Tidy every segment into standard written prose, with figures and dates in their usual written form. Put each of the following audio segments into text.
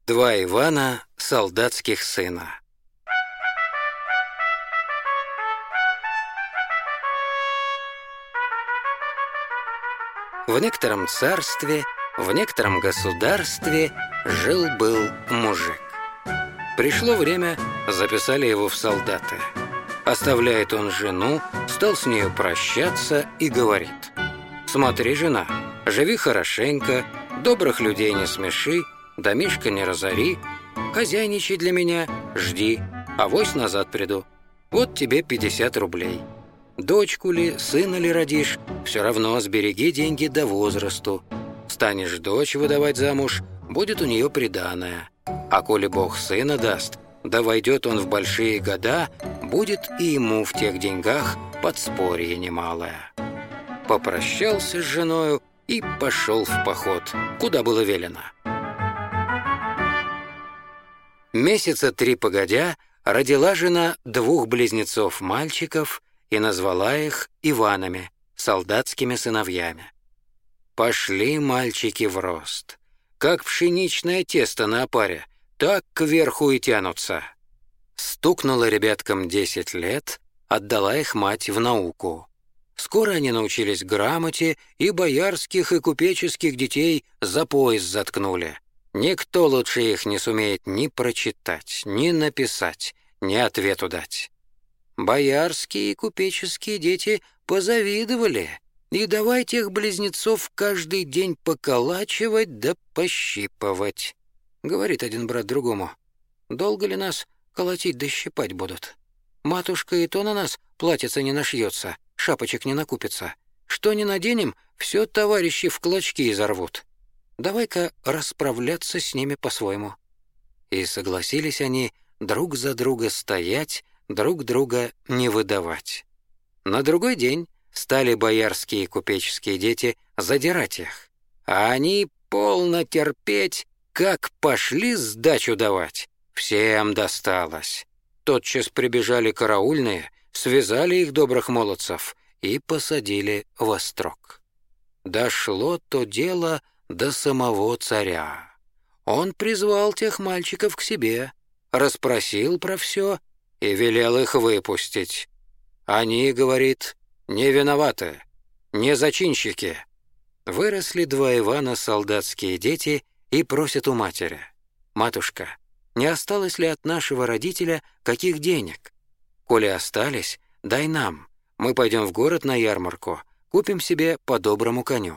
Два Ивана, солдатских сына. В некотором царстве, в некотором государстве жил-был мужик. Пришло время, записали его в солдаты. Оставляет он жену, стал с нею прощаться и говорит: «Смотри, жена, живи хорошенько, добрых людей не смеши, домишко не разори, хозяйничай для меня, жди, авось назад приду. Вот тебе 50 рублей. Дочку ли, сына ли родишь, все равно сбереги деньги до возрасту. Станешь дочь выдавать замуж, будет у нее приданое. А коли Бог сына даст, да войдет он в большие года, будет и ему в тех деньгах подспорье немалое». Попрощался с женою и пошел в поход, куда было велено. Месяца 3 погодя, родила жена 2 близнецов-мальчиков и назвала их Иванами, солдатскими сыновьями. Пошли мальчики в рост. Как пшеничное тесто на опаре, так кверху и тянутся. Стукнуло ребяткам 10 лет, отдала их мать в науку. Скоро они научились грамоте, и боярских и купеческих детей за пояс заткнули. Никто лучше их не сумеет ни прочитать, ни написать, ни ответу дать. Боярские и купеческие дети позавидовали, и давай тех близнецов каждый день поколачивать да пощипывать. Говорит один брат другому: «Долго ли нас колотить да щипать будут? Матушка и то на нас платьица не нашьется, шапочек не накупится. Что не наденем, все товарищи в клочки изорвут. Давай-ка расправляться с ними по-своему». И согласились они друг за друга стоять, друг друга не выдавать. На другой день стали боярские и купеческие дети задирать их. А они полно терпеть, как пошли сдачу давать. Всем досталось. Тотчас прибежали караульные, связали их, добрых молодцев, и посадили во строк. Дошло то дело до самого царя. Он призвал тех мальчиков к себе, расспросил про все и велел их выпустить. Они, говорит, не виноваты, не зачинщики. Выросли 2 Ивана солдатские дети и просят у матери: «Матушка, не осталось ли от нашего родителя каких денег? Коли остались, дай нам, мы пойдем в город на ярмарку, купим себе по доброму коню».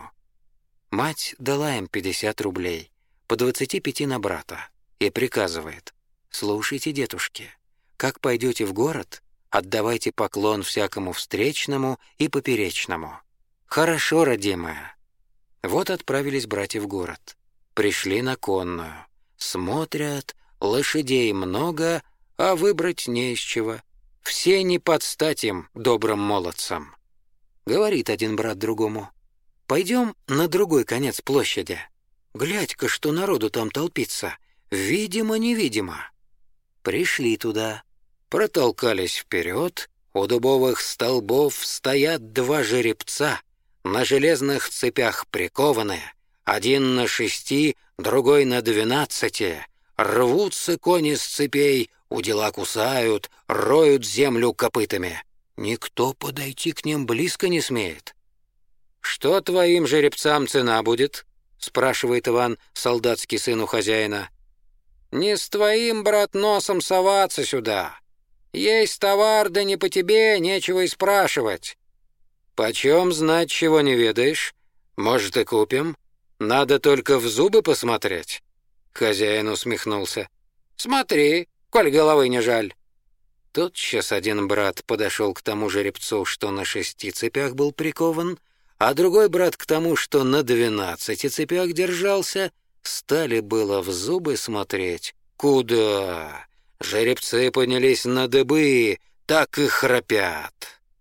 Мать дала им 50 рублей, по 25 на брата, и приказывает: «Слушайте, детушки, как пойдете в город, отдавайте поклон всякому встречному и поперечному. Хорошо, родимая». Вот отправились братья в город. Пришли на конную. Смотрят, лошадей много, а выбрать не из чего. Все не под стать им, добрым молодцам. Говорит один брат другому: «Пойдем на другой конец площади. Глядь-ка, что народу там толпится. Видимо-невидимо». Пришли туда, протолкались вперед. У дубовых столбов стоят 2 жеребца, на железных цепях прикованные, один на 6, другой на 12. Рвутся кони с цепей, удила кусают, роют землю копытами. Никто подойти к ним близко не смеет. «Что твоим жеребцам цена будет?» — спрашивает Иван, солдатский сын у хозяина. «Не с твоим, брат, носом соваться сюда. Есть товар, да не по тебе, нечего и спрашивать». «Почем знать, чего не ведаешь? Может, и купим? Надо только в зубы посмотреть». Хозяин усмехнулся. «Смотри, коль головы не жаль». Тотчас один брат подошел к тому жеребцу, что на 6 цепях был прикован, а другой брат к тому, что на 12 цепях держался. Стали было в зубы смотреть. Куда? Жеребцы поднялись на дыбы, так и храпят.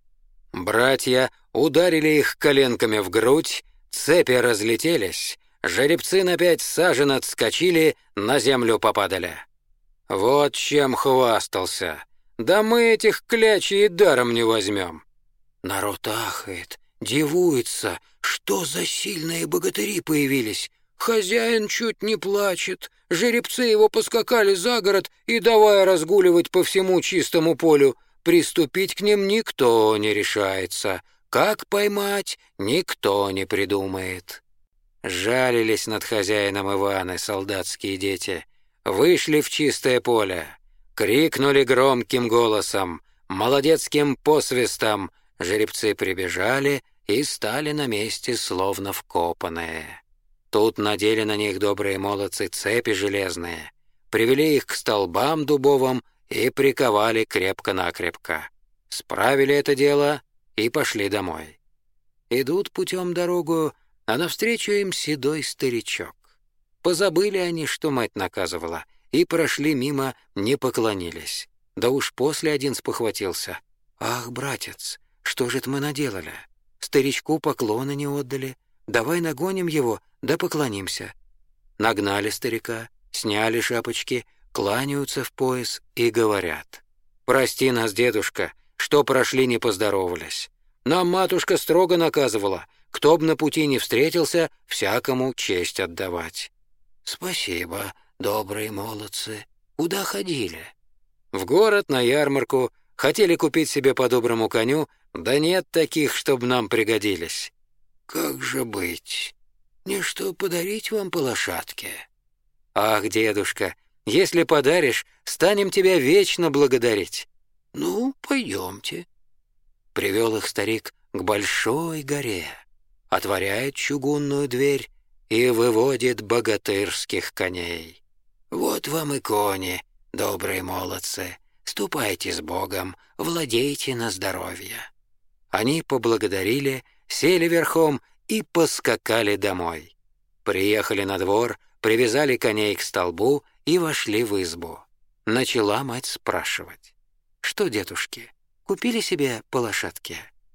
Братья ударили их коленками в грудь, цепи разлетелись, жеребцы на 5 сажен отскочили, на землю попадали. Вот чем хвастался. Да мы этих клячей и даром не возьмем. Народ ахает, дивуется, что за сильные богатыри появились. Хозяин чуть не плачет. Жеребцы его поскакали за город и давай разгуливать по всему чистому полю. Приступить к ним никто не решается. Как поймать, никто не придумает». Жалились над хозяином Иваны солдатские дети. Вышли в чистое поле. Крикнули громким голосом, молодецким посвистом. Жеребцы прибежали и стали на месте, словно вкопанные. Тут надели на них добрые молодцы цепи железные, привели их к столбам дубовым и приковали крепко-накрепко. Справили это дело и пошли домой. Идут путем дорогу, а навстречу им седой старичок. Позабыли они, что мать наказывала, и прошли мимо, не поклонились. Да уж после один спохватился. «Ах, братец, что же это мы наделали? Старичку поклоны не отдали. Давай нагоним его, да поклонимся». Нагнали старика, сняли шапочки, кланяются в пояс и говорят: «Прости нас, дедушка, что прошли не поздоровались. Нам матушка строго наказывала, кто б на пути не встретился, всякому честь отдавать». «Спасибо, добрые молодцы. Куда ходили?» «В город на ярмарку. Хотели купить себе по доброму коню, да нет таких, чтоб нам пригодились». «Как же быть? Не что подарить вам по лошадке?» «Ах, дедушка, если подаришь, станем тебя вечно благодарить». «Ну, пойдемте». Привел их старик к большой горе, отворяет чугунную дверь и выводит богатырских коней. «Вот вам и кони, добрые молодцы. Ступайте с Богом, владейте на здоровье». Они поблагодарили, сели верхом и поскакали домой. Приехали на двор, привязали коней к столбу и вошли в избу. Начала мать спрашивать: «Что, дедушки, купили себе по лошадке?»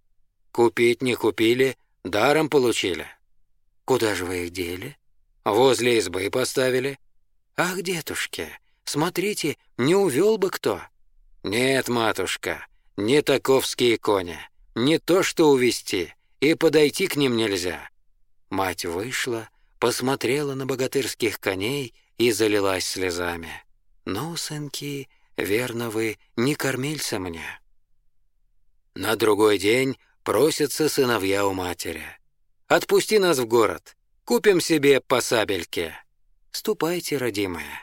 «Купить не купили, даром получили». «Куда же вы их дели?» «Возле избы поставили». «Ах, дедушки, смотрите, не увел бы кто». «Нет, матушка, не таковские кони, не то что увести, и подойти к ним нельзя». Мать вышла, посмотрела на богатырских коней и залилась слезами. «Ну, сынки, верно вы, не кормильца мне». На другой день просятся сыновья у матери: «Отпусти нас в город, купим себе по сабельке». «Ступайте, родимые».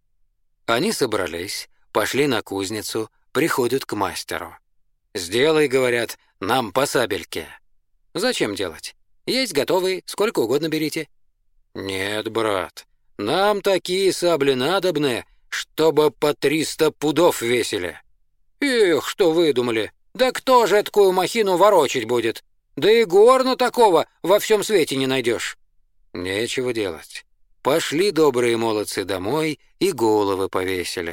Они собрались, пошли на кузницу, приходят к мастеру. «Сделай, — говорят, — нам по сабельке». «Зачем делать? Есть готовые, сколько угодно берите». «Нет, брат, нам такие сабли надобны, чтобы по 300 пудов весили». «Эх, что выдумали! Да кто же такую махину ворочать будет? Да и горна такого во всем свете не найдешь». Нечего делать. Пошли добрые молодцы домой и головы повесили.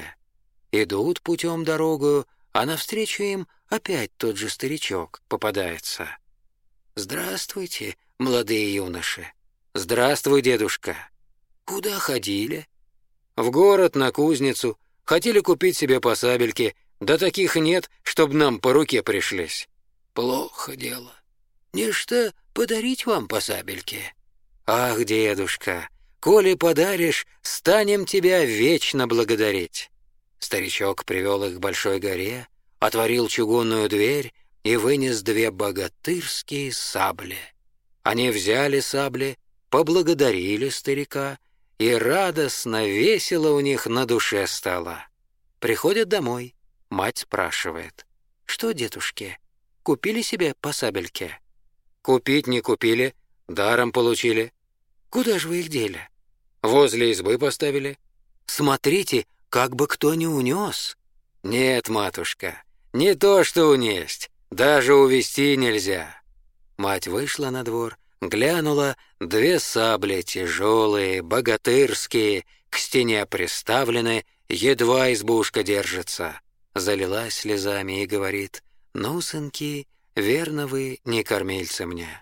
Идут путем дорогу, а навстречу им опять тот же старичок попадается. «Здравствуйте, молодые юноши». «Здравствуй, дедушка». «Куда ходили?» «В город, на кузницу. Хотели купить себе по сабельке, да таких нет, чтоб нам по руке пришлись». «Плохо дело. Нечто подарить вам по сабельке?» «Ах, дедушка, коли подаришь, станем тебя вечно благодарить». Старичок привел их к большой горе, отворил чугунную дверь и вынес 2 богатырские сабли. Они взяли сабли, поблагодарили старика, и радостно, весело у них на душе стало. Приходят домой, мать спрашивает: «Что, дедушки, купили себе по сабельке?» «Купить не купили, даром получили». «Куда же вы их дели?» «Возле избы поставили». «Смотрите, как бы кто не унес». «Нет, матушка, не то что унесть, даже увести нельзя». Мать вышла на двор, глянула, 2 сабли тяжелые, богатырские, к стене приставлены, едва избушка держится. Залилась слезами и говорит: «Ну, сынки, верно вы, не кормильцы мне».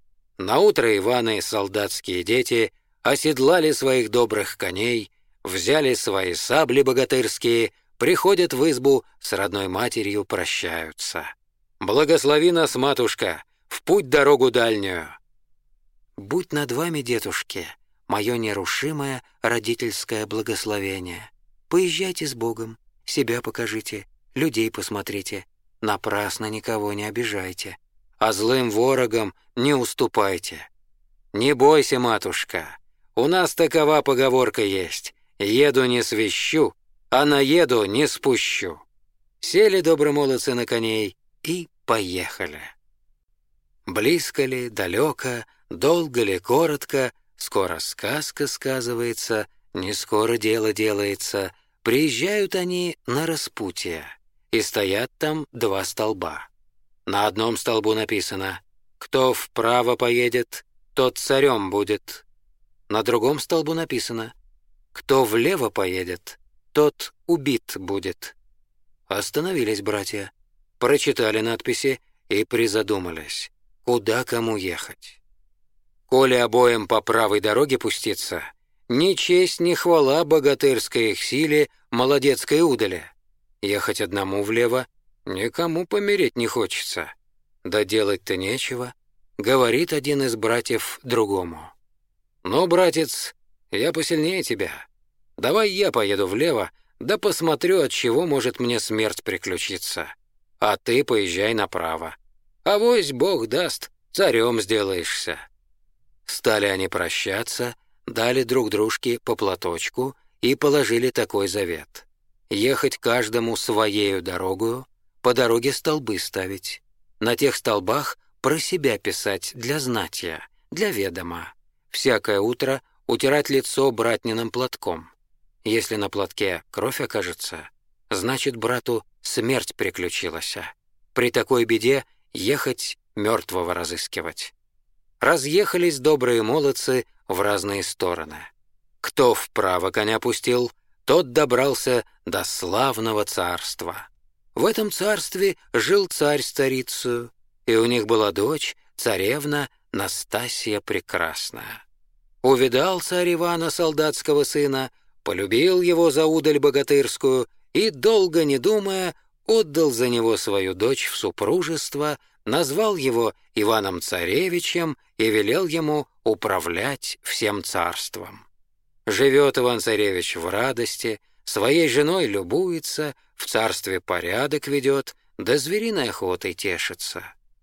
Наутро Иваны солдатские дети оседлали своих добрых коней, взяли свои сабли богатырские, приходят в избу, с родной матерью прощаются. «Благослови нас, матушка, в путь дорогу дальнюю». «Будь над вами, дедушки, мое нерушимое родительское благословение. Поезжайте с Богом, себя покажите, людей посмотрите, напрасно никого не обижайте, а злым ворогам не уступайте. Не бойся, матушка, у нас такова поговорка есть: еду не свищу, а наеду не спущу. Сели добрые молодцы на коней и поехали. Близко ли, далеко, долго ли, коротко, скоро сказка сказывается, не скоро дело делается. Приезжают они на распутье, и стоят там два столба. На одном столбу написано: «Кто вправо поедет, тот царем будет». На другом столбу написано: «Кто влево поедет, тот убит будет». Остановились братья, прочитали надписи и призадумались, куда кому ехать. Коли обоим по правой дороге пуститься, ни честь, ни хвала богатырской их силе, молодецкой удали. Ехать одному влево никому помереть не хочется. Да делать-то нечего, говорит один из братьев другому: «Ну, братец, я посильнее тебя. Давай я поеду влево, да посмотрю, от чего может мне смерть приключиться. А ты поезжай направо. Авось Бог даст, царем сделаешься». Стали они прощаться, дали друг дружке по платочку и положили такой завет: ехать каждому своею дорогою, по дороге столбы ставить, на тех столбах про себя писать для знатья, для ведома, всякое утро утирать лицо братниным платком. Если на платке кровь окажется, значит, брату смерть приключилась. При такой беде ехать мертвого разыскивать. Разъехались добрые молодцы в разные стороны. Кто вправо коня пустил, тот добрался до славного царства. В этом царстве жил царь с царицею, и у них была дочь, царевна Настасья Прекрасная. Увидал царь Ивана, солдатского сына, полюбил его за удаль богатырскую и, долго не думая, отдал за него свою дочь в супружество, назвал его Иваном-царевичем и велел ему управлять всем царством. Живет Иван-царевич в радости, своей женой любуется, в царстве порядок ведет, да звериной охотой тешится.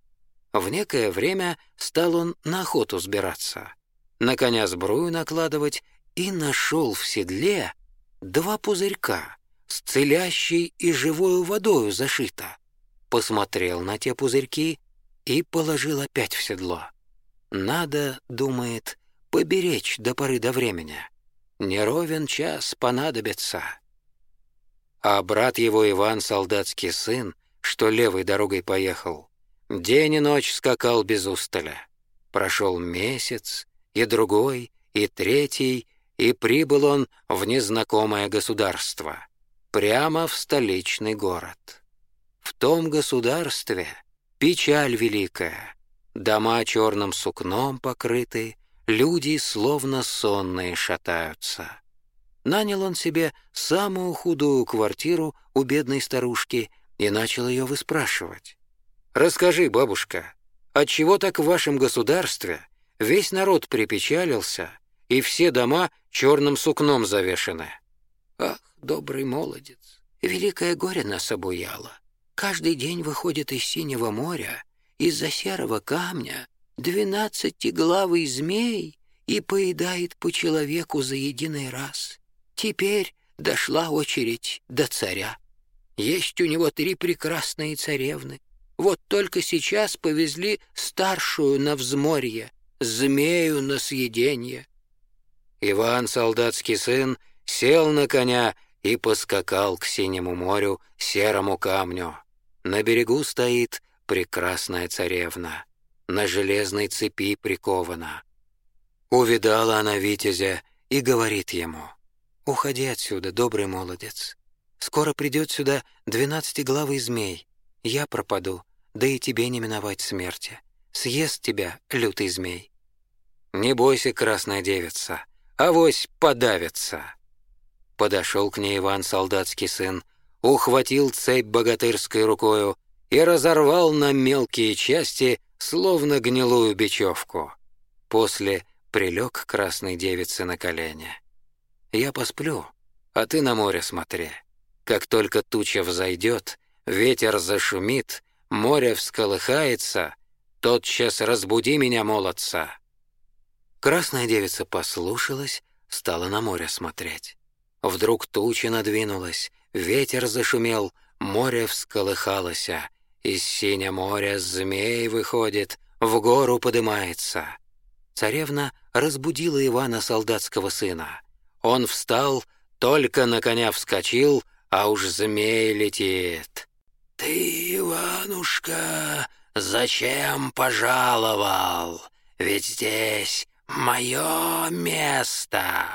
В некое время стал он на охоту сбираться, на коня сбрую накладывать, и нашел в седле два пузырька с целящей и живою водою зашито. Посмотрел на те пузырьки и положил опять в седло. Надо, думает, поберечь до поры до времени. Не ровен час понадобится. А брат его Иван, солдатский сын, что левой дорогой поехал, день и ночь скакал без устали. Прошел месяц, и другой, и третий, и прибыл он в незнакомое государство, прямо в столичный город. В том государстве печаль великая, дома черным сукном покрыты, люди словно сонные шатаются. Нанял он себе самую худую квартиру у бедной старушки и начал ее выспрашивать. «Расскажи, бабушка, отчего так в вашем государстве весь народ припечалился, и все дома черным сукном завешаны?» «Ах, добрый молодец, великое горе нас обуяло. Каждый день выходит из синего моря, из-за серого камня, 12-главый змей и поедает по человеку за единый раз. Теперь дошла очередь до царя. Есть у него 3 прекрасные царевны. Вот только сейчас повезли старшую на взморье, змею на съеденье». Иван, солдатский сын, сел на коня и поскакал к синему морю, серому камню. На берегу стоит прекрасная царевна, на железной цепи прикована. Увидала она витязя и говорит ему: «Уходи отсюда, добрый молодец. Скоро придет сюда 12-главый змей. Я пропаду, да и тебе не миновать смерти. Съест тебя лютый змей». «Не бойся, красная девица, авось подавится». Подошел к ней Иван, солдатский сын, ухватил цепь богатырской рукою и разорвал на мелкие части, словно гнилую бечевку. После прилег к красной девице на колени. «Я посплю, а ты на море смотри. Как только туча взойдет, ветер зашумит, море всколыхается, тотчас разбуди меня, молодца». Красная девица послушалась, стала на море смотреть. Вдруг туча надвинулась, ветер зашумел, море всколыхалося, из синя моря змей выходит, в гору подымается. Царевна разбудила Ивана, солдатского сына. Он встал, только на коня вскочил, а уж змей летит. «Ты, Иванушка, зачем пожаловал? Ведь здесь мое место.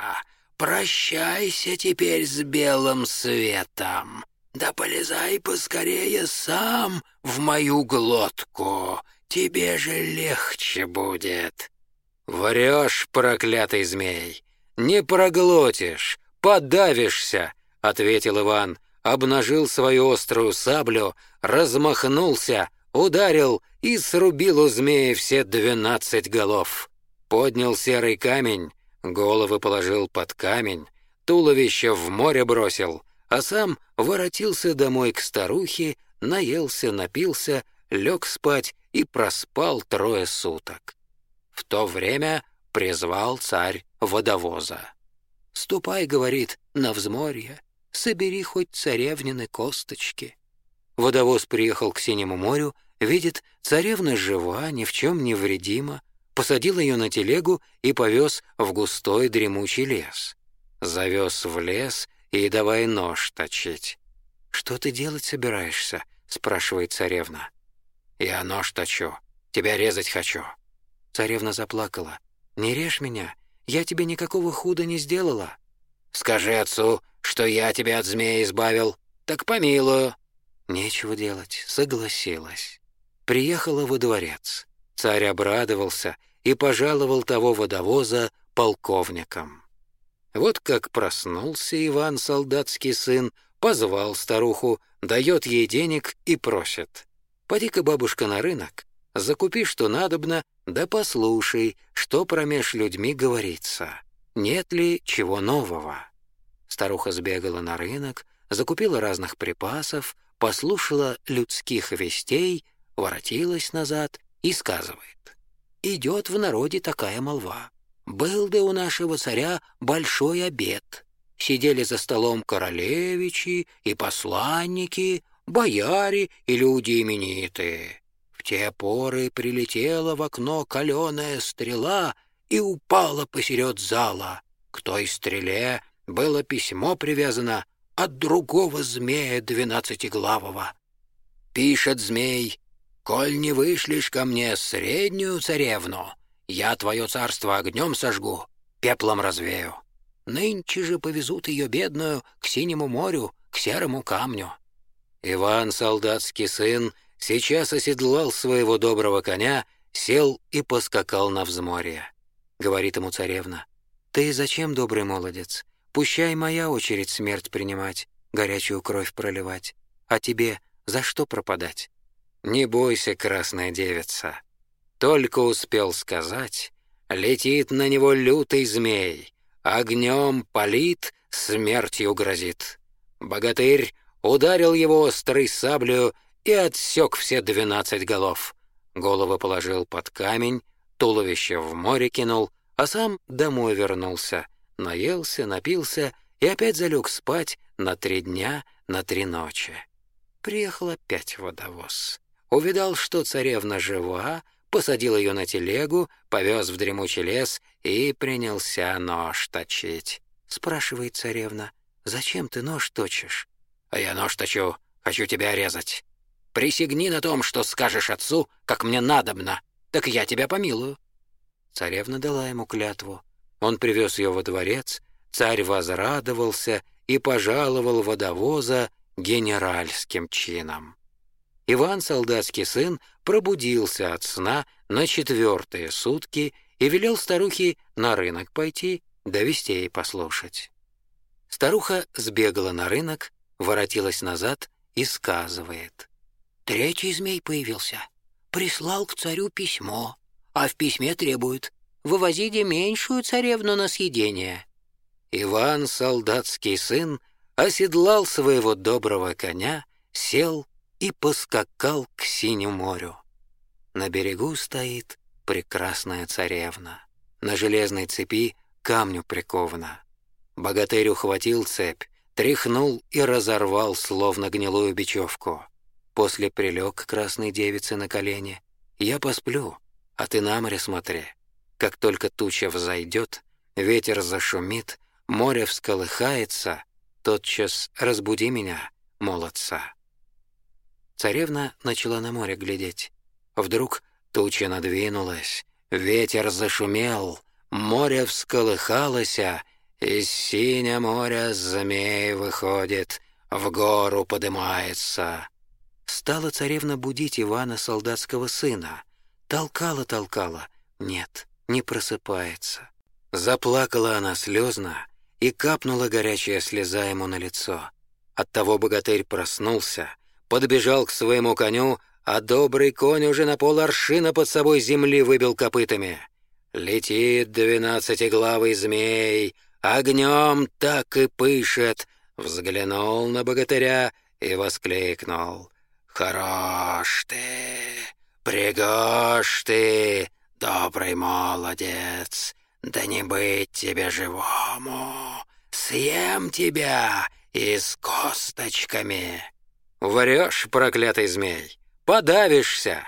Прощайся теперь с белым светом. Да полезай поскорее сам в мою глотку, тебе же легче будет». «Врешь, проклятый змей, не проглотишь, подавишься», — ответил Иван, обнажил свою острую саблю, размахнулся, ударил и срубил у змея все 12 голов. Поднял серый камень, головы положил под камень, туловище в море бросил, а сам воротился домой к старухе, наелся, напился, лег спать и проспал 3 суток. В то время призвал царь водовоза. «Ступай, — говорит, — на взморье, собери хоть царевнины косточки». Водовоз приехал к Синему морю, видит, царевна жива, ни в чем не вредима, посадил ее на телегу и повез в густой дремучий лес. Завез в лес и давай нож точить. «Что ты делать собираешься?» — спрашивает царевна. «Я нож точу, тебя резать хочу». Царевна заплакала. «Не режь меня, я тебе никакого худа не сделала». «Скажи отцу, что я тебя от змея избавил, так помилую». Нечего делать, согласилась. Приехала во дворец. Царь обрадовался и пожаловал того водовоза полковником. Вот как проснулся Иван, солдатский сын, позвал старуху, дает ей денег и просит: «Поди-ка, бабушка, на рынок, закупи, что надобно, да послушай, что промеж людьми говорится, нет ли чего нового». Старуха сбегала на рынок, закупила разных припасов, послушала людских вестей, воротилась назад и сказывает: «Идет в народе такая молва. Был да у нашего царя большой обед. Сидели за столом королевичи и посланники, бояре и люди именитые. В те поры прилетела в окно каленая стрела и упала посеред зала. К той стреле было письмо привязано от другого змея 12-главого. Пишет змей: «Коль не вышлешь ко мне среднюю царевну, я твое царство огнем сожгу, пеплом развею. Нынче же повезут ее бедную к Синему морю, к серому камню». Иван, солдатский сын, сейчас оседлал своего доброго коня, сел и поскакал на взморье. Говорит ему царевна: «Ты зачем, добрый молодец? Пущай моя очередь смерть принимать, горячую кровь проливать. А тебе за что пропадать?» «Не бойся, красная девица». Только успел сказать, летит на него лютый змей, огнем палит, смертью грозит. Богатырь ударил его острой саблею и отсек все 12 голов. Головы положил под камень, туловище в море кинул, а сам домой вернулся, наелся, напился и опять залег спать на 3 дня, на 3 ночи. Приехал опять водовоз. Увидал, что царевна жива, посадил ее на телегу, повез в дремучий лес и принялся нож точить. Спрашивает царевна: «Зачем ты нож точишь?» «А я нож точу, хочу тебя резать. Присягни на том, что скажешь отцу, как мне надобно, так я тебя помилую». Царевна дала ему клятву. Он привез ее во дворец, царь возрадовался и пожаловал водовоза генеральским чином. Иван, солдатский сын, пробудился от сна на 4-е сутки и велел старухе на рынок пойти, да вестей послушать. Старуха сбегала на рынок, воротилась назад и сказывает: «3-й змей появился, прислал к царю письмо, а в письме требует: вывозите меньшую царевну на съедение». Иван, солдатский сын, оседлал своего доброго коня, сел и поскакал к синему морю. На берегу стоит прекрасная царевна. На железной цепи камню прикована. Богатырь ухватил цепь, тряхнул и разорвал, словно гнилую бечевку. После прилег к красной девице на колени. «Я посплю, а ты на море смотри. Как только туча взойдет, ветер зашумит, море всколыхается, тотчас разбуди меня, молодца». Царевна начала на море глядеть. Вдруг туча надвинулась, ветер зашумел, море всколыхалось, из синего моря змей выходит, в гору подымается. Стала царевна будить Ивана, солдатского сына. Толкала, нет, не просыпается. Заплакала она слезно, и капнула горячая слеза ему на лицо. Оттого богатырь проснулся, подбежал к своему коню, а добрый конь уже на пол-аршина под собой земли выбил копытами. Летит 12-главый змей, огнем так и пышет. Взглянул на богатыря и воскликнул: «Хорош ты, пригож ты, добрый молодец, да не быть тебе живому, съем тебя и с косточками». «Врешь, проклятый змей, подавишься!»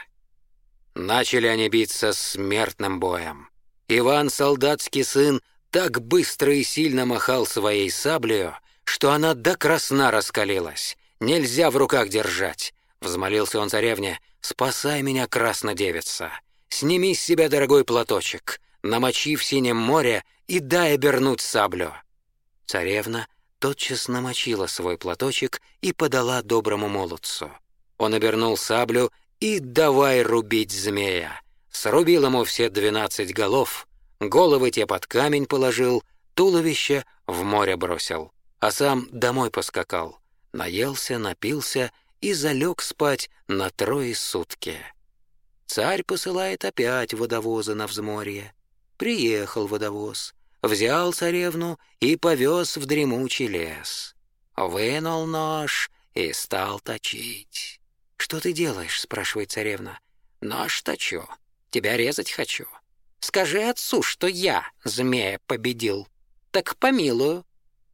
Начали они биться смертным боем. Иван, солдатский сын, так быстро и сильно махал своей саблею, что она до красна раскалилась. Нельзя в руках держать. Взмолился он царевне: «Спасай меня, краснодевица! Сними с себя дорогой платочек, намочи в синем море и дай обернуть саблю». Царевна тотчас намочила свой платочек и подала доброму молодцу. Он обернул саблю и давай рубить змея. Срубил ему все 12 голов, головы те под камень положил, туловище в море бросил, а сам домой поскакал, наелся, напился и залег спать на 3 сутки. Царь посылает опять водовоза на взморье. Приехал водовоз, взял царевну и повез в дремучий лес. Вынул нож и стал точить. «Что ты делаешь?» — спрашивает царевна. «Нож точу, тебя резать хочу. Скажи отцу, что я змея победил, так помилую».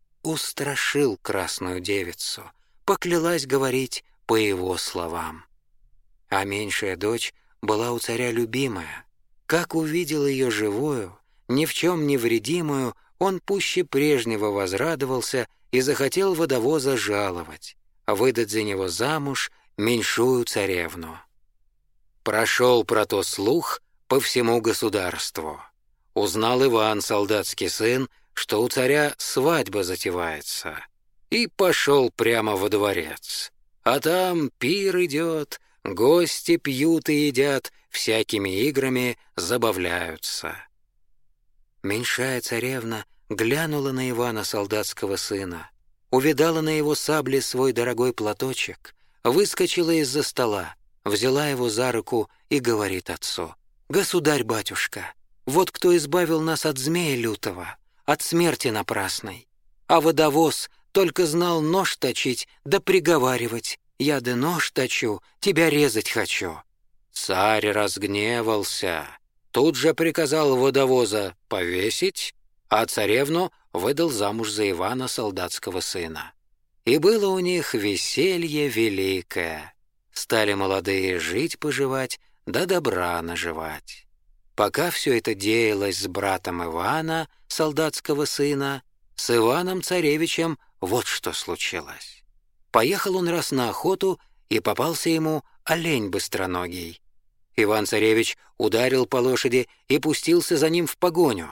Устрашил красную девицу, поклялась говорить по его словам. А меньшая дочь была у царя любимая. Как увидел ее живую, ни в чем не вредимую, он пуще прежнего возрадовался и захотел водовоза жаловать, выдать за него замуж меньшую царевну. Прошел про то слух по всему государству. Узнал Иван, солдатский сын, что у царя свадьба затевается, и пошел прямо во дворец. А там пир идет, гости пьют и едят, всякими играми забавляются. Меньшая царевна глянула на Ивана, солдатского сына, увидала на его сабле свой дорогой платочек, выскочила из-за стола, взяла его за руку и говорит отцу: «Государь-батюшка, вот кто избавил нас от змея лютого, от смерти напрасной. А водовоз только знал нож точить да приговаривать: я да нож точу, тебя резать хочу». Царь разгневался, тут же приказал водовоза повесить, а царевну выдал замуж за Ивана, солдатского сына. И было у них веселье великое. Стали молодые жить-поживать, да добра наживать. Пока все это деялось с братом Ивана, солдатского сына, с Иваном-царевичем вот что случилось. Поехал он раз на охоту, и попался ему олень быстроногий. Иван-царевич ударил по лошади и пустился за ним в погоню.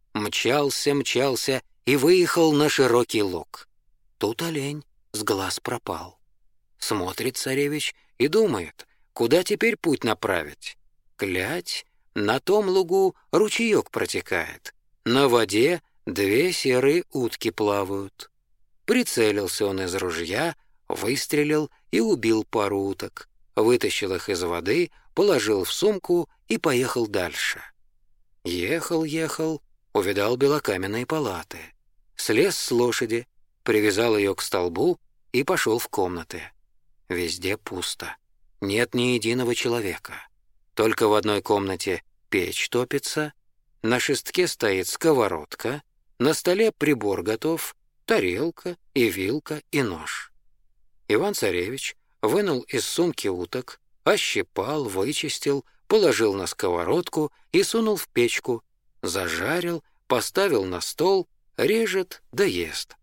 Мчался и выехал на широкий луг. Тут олень с глаз пропал. Смотрит царевич и думает, куда теперь путь направить. Глядь, на том лугу ручеек протекает, на воде 2 серые утки плавают. Прицелился он из ружья, выстрелил и убил пару уток, вытащил их из воды, положил в сумку и поехал дальше. Ехал, увидал белокаменные палаты. Слез с лошади, привязал ее к столбу и пошел в комнаты. Везде пусто. Нет ни единого человека. Только в одной комнате печь топится, на шестке стоит сковородка, на столе прибор готов, тарелка и вилка и нож. Иван-царевич вынул из сумки уток, ощипал, вычистил, положил на сковородку и сунул в печку, зажарил, поставил на стол, режет да ест.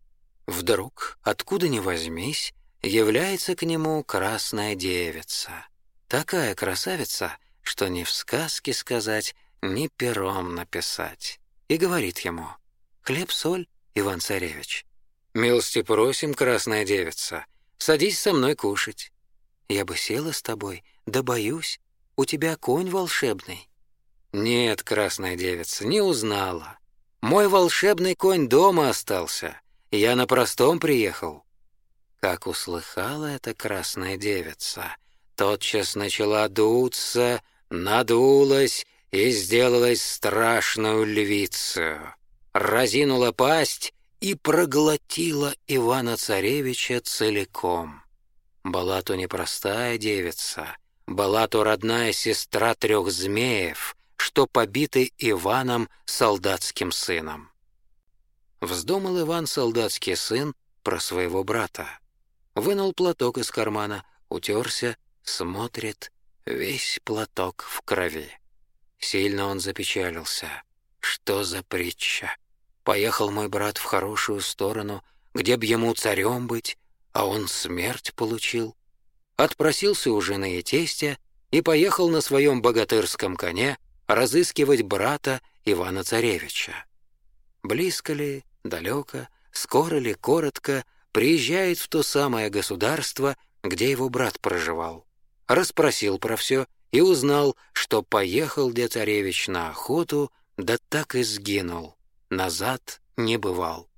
Вдруг, откуда ни возьмись, является к нему красная девица. Такая красавица, что ни в сказке сказать, ни пером написать. И говорит ему: «Хлеб-соль, Иван-царевич». «Милости просим, красная девица, садись со мной кушать». «Я бы села с тобой, да боюсь, у тебя конь волшебный». «Нет, красная девица, не узнала. Мой волшебный конь дома остался, я на простом приехал». Как услыхала эта красная девица, тотчас начала дуться, надулась и сделалась страшную львицей, разинула пасть и проглотила Ивана-царевича целиком. Была то непростая девица, была то родная сестра 3 змеев, что побиты Иваном солдатским сыном. Вздумал Иван солдатский сын про своего брата. Вынул платок из кармана, утерся, смотрит, весь платок в крови. Сильно он запечалился. Что за притча? Поехал мой брат в хорошую сторону, где б ему царем быть, а он смерть получил. Отпросился у жены и тестя и поехал на своем богатырском коне разыскивать брата Ивана-царевича. Близко ли, далеко, скоро ли, коротко, приезжает в то самое государство, где его брат проживал. Расспросил про все и узнал, что поехал царевич на охоту, да так и сгинул, назад не бывал.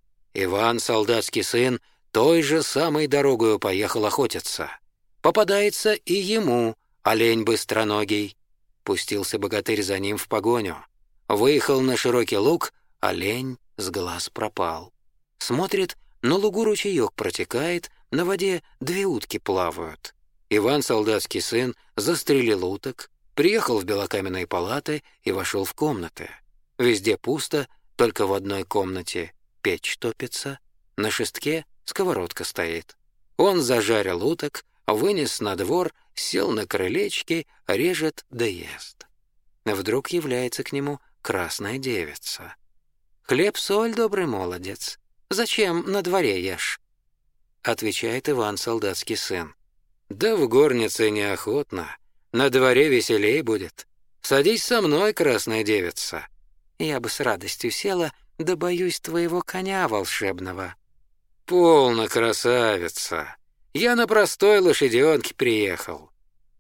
Иван, солдатский сын, той же самой дорогою поехал охотиться. Попадается и ему олень быстроногий. Пустился богатырь за ним в погоню. Выехал на широкий луг, олень с глаз пропал. Смотрит, на лугу ручеек протекает, на воде 2 утки плавают. Иван, солдатский сын, застрелил уток, приехал в белокаменные палаты и вошел в комнаты. Везде пусто, только в одной комнате печь топится, на шестке сковородка стоит. Он зажарил уток, вынес на двор, сел на крылечке, режет да ест. Вдруг является к нему красная девица. «Хлеб-соль, добрый молодец, зачем на дворе ешь?» Отвечает Иван, солдатский сын: «Да в горнице неохотно, на дворе веселей будет. Садись со мной, красная девица». «Я бы с радостью села, да боюсь твоего коня волшебного». «Полно, красавица, я на простой лошаденке приехал».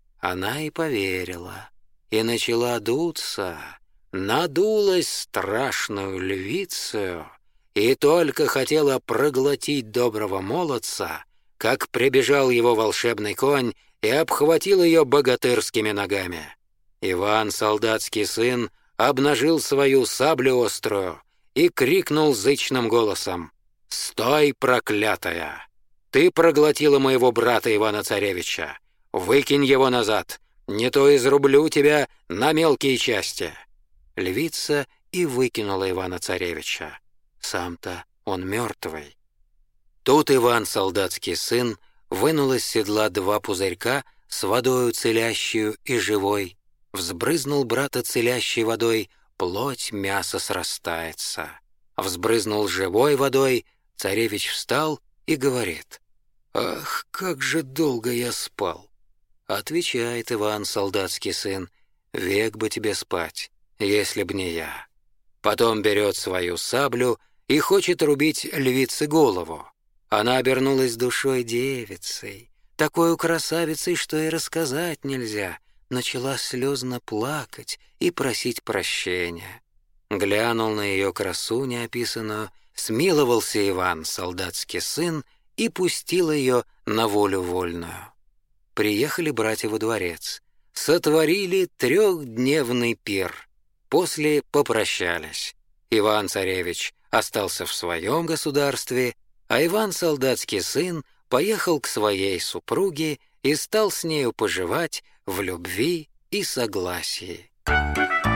Она и поверила, и начала дуться, надулась страшную львицею, и только хотела проглотить доброго молодца, как прибежал его волшебный конь и обхватил ее богатырскими ногами. Иван, солдатский сын, обнажил свою саблю острую и крикнул зычным голосом: «Стой, проклятая! Ты проглотила моего брата Ивана-царевича! Выкинь его назад, не то изрублю тебя на мелкие части!» Львица и выкинула Ивана-царевича. Сам-то он мертвый. Тут Иван, солдатский сын, вынул из седла 2 пузырька с водою целящую и живой, взбрызнул брата целящей водой, плоть, мясо срастается. Взбрызнул живой водой, царевич встал и говорит: «Ах, как же долго я спал!» Отвечает Иван, солдатский сын: «Век бы тебе спать, если б не я». Потом берет свою саблю и хочет рубить львице голову. Она обернулась душой девицей, такой красавицей, что и рассказать нельзя, начала слезно плакать и просить прощения. Глянул на ее красу неописанную, смиловался Иван, солдатский сын, и пустил ее на волю вольную. Приехали братья во дворец, сотворили 3-дневный пир. После попрощались. Иван-царевич остался в своем государстве, а Иван, солдатский сын, поехал к своей супруге и стал с нею поживать в любви и согласии.